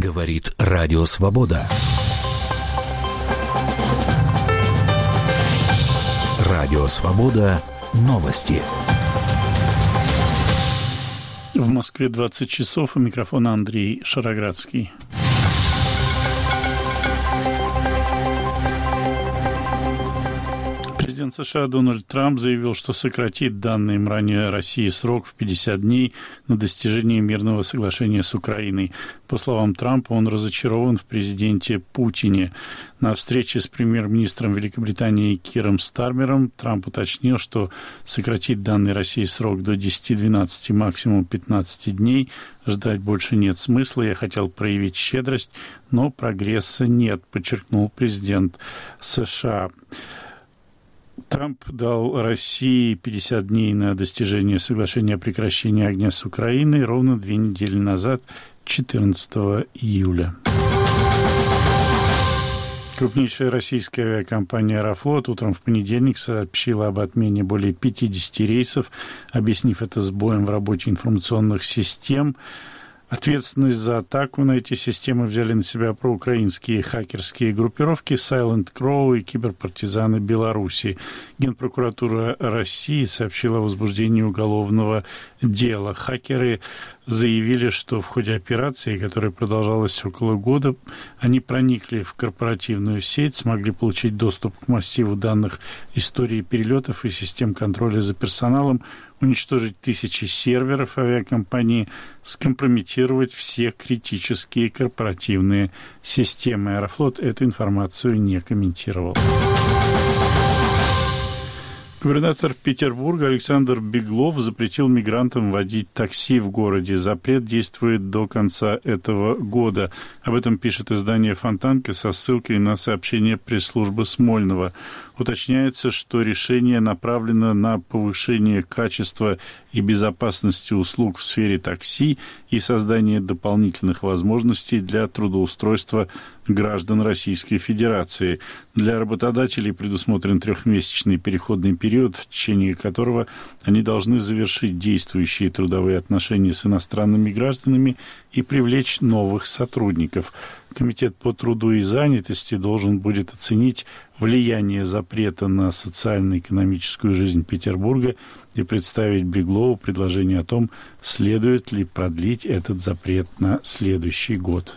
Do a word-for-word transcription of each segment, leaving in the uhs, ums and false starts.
Говорит Радио Свобода. Радио Свобода. Новости. В Москве двадцать часов. У микрофона Андрей Шароградский. Президент США Дональд Трамп заявил, что сократит данный им ранее России срок в пятьдесят дней на достижение мирного соглашения с Украиной. По словам Трампа, он разочарован в президенте Путине. На встрече с премьер-министром Великобритании Киром Стармером Трамп уточнил, что сократить данный России срок до десяти-двенадцати, максимум пятнадцати дней ждать больше нет смысла. Я хотел проявить щедрость, но прогресса нет, подчеркнул президент США. Трамп дал России пятьдесят дней на достижение соглашения о прекращении огня с Украиной ровно две недели назад, четырнадцатого июля. Крупнейшая российская авиакомпания «Аэрофлот» утром в понедельник сообщила об отмене более пятидесяти рейсов, объяснив это сбоем в работе информационных систем. Ответственность за атаку на эти системы взяли на себя проукраинские хакерские группировки Silent Crow и киберпартизаны Беларуси. Генпрокуратура России сообщила о возбуждении уголовного дела. Хакеры заявили, что в ходе операции, которая продолжалась около года, они проникли в корпоративную сеть, смогли получить доступ к массиву данных истории перелетов и систем контроля за персоналом, уничтожить тысячи серверов авиакомпании, скомпрометировать все критические корпоративные системы. Аэрофлот эту информацию не комментировал. Губернатор Петербурга Александр Беглов запретил мигрантам водить такси в городе. Запрет действует до конца этого года. Об этом пишет издание «Фонтанка» со ссылкой на сообщение пресс-службы Смольного. Уточняется, что решение направлено на повышение качества и безопасности услуг в сфере такси и создание дополнительных возможностей для трудоустройства граждан Российской Федерации. Для работодателей предусмотрен трехмесячный переходный период, в течение которого они должны завершить действующие трудовые отношения с иностранными гражданами и привлечь новых сотрудников. Комитет по труду и занятости должен будет оценить влияние запрета на социально-экономическую жизнь Петербурга и представить Беглову предложение о том, следует ли продлить этот запрет на следующий год.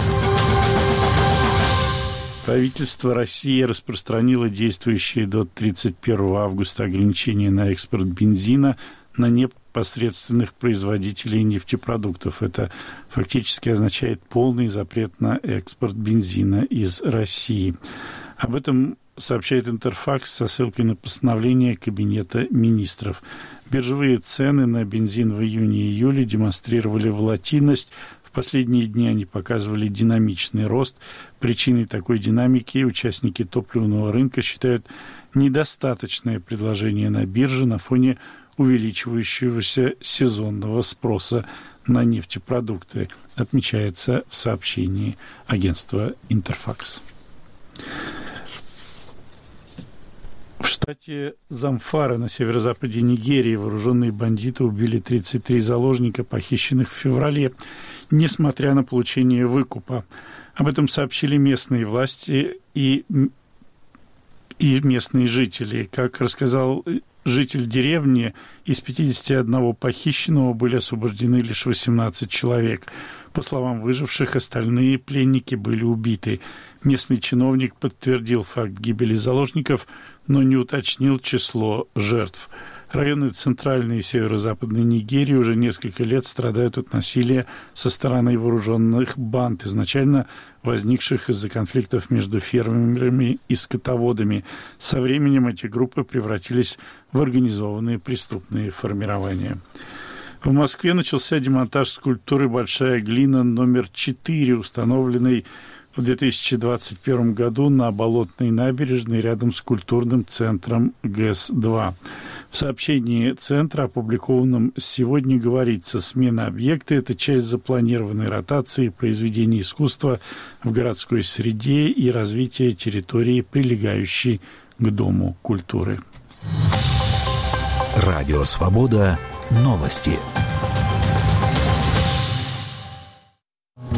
Правительство России распространило действующие до тридцать первого августа ограничения на экспорт бензина на непосредственных производителей нефтепродуктов. Это фактически означает полный запрет на экспорт бензина из России. Об этом сообщает Интерфакс со ссылкой на постановление Кабинета министров. Биржевые цены на бензин в июне и июле демонстрировали волатильность. В последние дни они показывали динамичный рост. Причиной такой динамики участники топливного рынка считают недостаточное предложение на бирже на фоне увеличивающегося сезонного спроса на нефтепродукты, отмечается в сообщении агентства Интерфакс. В штате Замфара на северо-западе Нигерии вооруженные бандиты убили тридцать три заложника, похищенных в феврале, несмотря на получение выкупа. Об этом сообщили местные власти и, и местные жители. Как рассказал житель деревни, из пятидесяти одного похищенного были освобождены лишь восемнадцать человек. По словам выживших, остальные пленники были убиты. Местный чиновник подтвердил факт гибели заложников, но не уточнил число жертв. Районы центральной и северо-западной Нигерии уже несколько лет страдают от насилия со стороны вооруженных банд, изначально возникших из-за конфликтов между фермерами и скотоводами. Со временем эти группы превратились в организованные преступные формирования. В Москве начался демонтаж скульптуры «Большая глина» номер четыре, установленной в две тысячи двадцать первом году на Болотной набережной рядом с культурным центром ГЭС два. В сообщении центра, опубликованном сегодня, говорится: смена объекта – это часть запланированной ротации произведений искусства в городской среде и развития территории, прилегающей к Дому культуры. Радио «Свобода». Новости.